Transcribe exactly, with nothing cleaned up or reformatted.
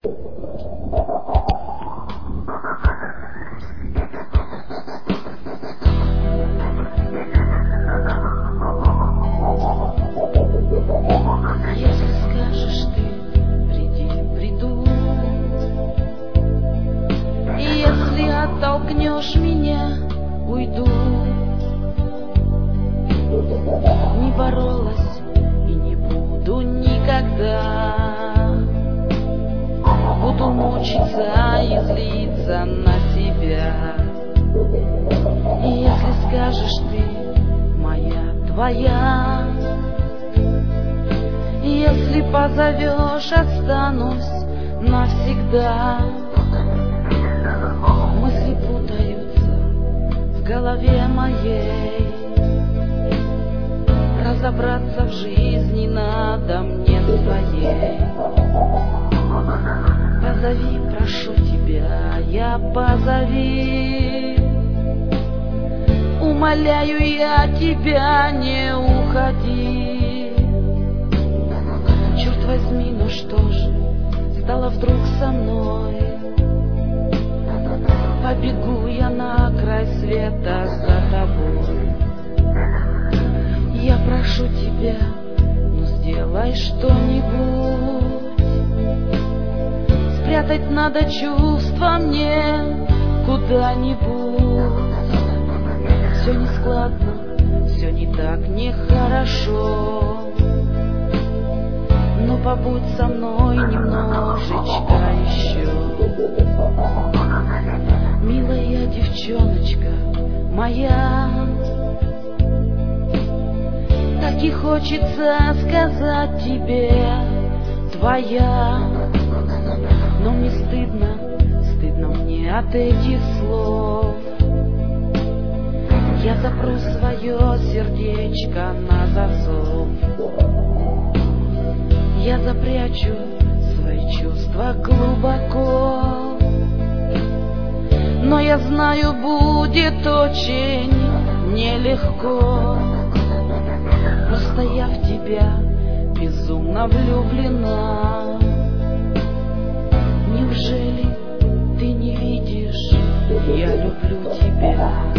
Если скажешь ты, приди, приду. И если оттолкнешь меня, уйду. Не боролась и не буду никогда. Буду мучиться и злиться на тебя. И если скажешь ты, моя, твоя, если позовешь, останусь навсегда. Мысли путаются в голове моей. Разобраться в жизни надо мне своей. Позови, прошу тебя, я позови. Умоляю я тебя, не уходи. Черт возьми, ну что же стало вдруг со мной? Побегу я на край света за тобой. Я прошу тебя, ну сделай что-нибудь. Спрятать надо чувства мне куда-нибудь. Все нескладно, все не так нехорошо. Но побудь со мной немножечко еще. Милая девчоночка моя, так и хочется сказать тебе, твоя. Но мне стыдно, стыдно мне от этих слов. Я запру свое сердечко на засов. Я запрячу свои чувства глубоко. Но я знаю, будет очень нелегко. Просто я в тебя безумно влюблена. Неужели ты не видишь, я люблю тебя?